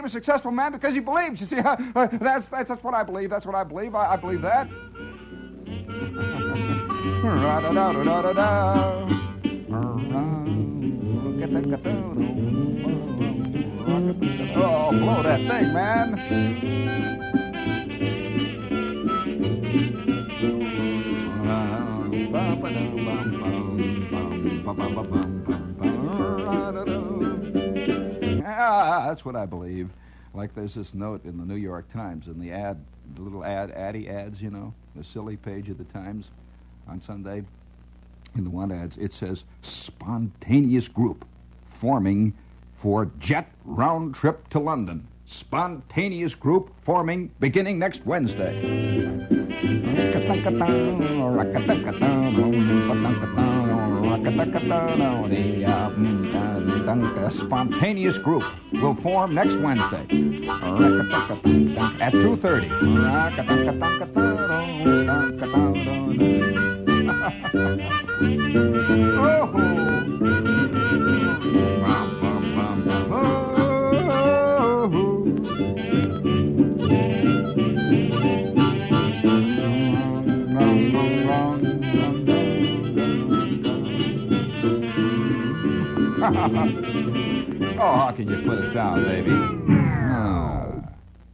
a successful man because he believes. You see, that's what I believe. That's what I believe. I believe that. Oh, blow that thing, man. That's what I believe. Like there's this note in the New York Times in the ad, the little Addy ads, you know, the silly page of the Times on Sunday. In the one ads, it says, spontaneous group forming for jet round trip to London. Spontaneous group forming beginning next Wednesday. A spontaneous group will form next Wednesday at 2:30. Oh, how can you put it down, baby?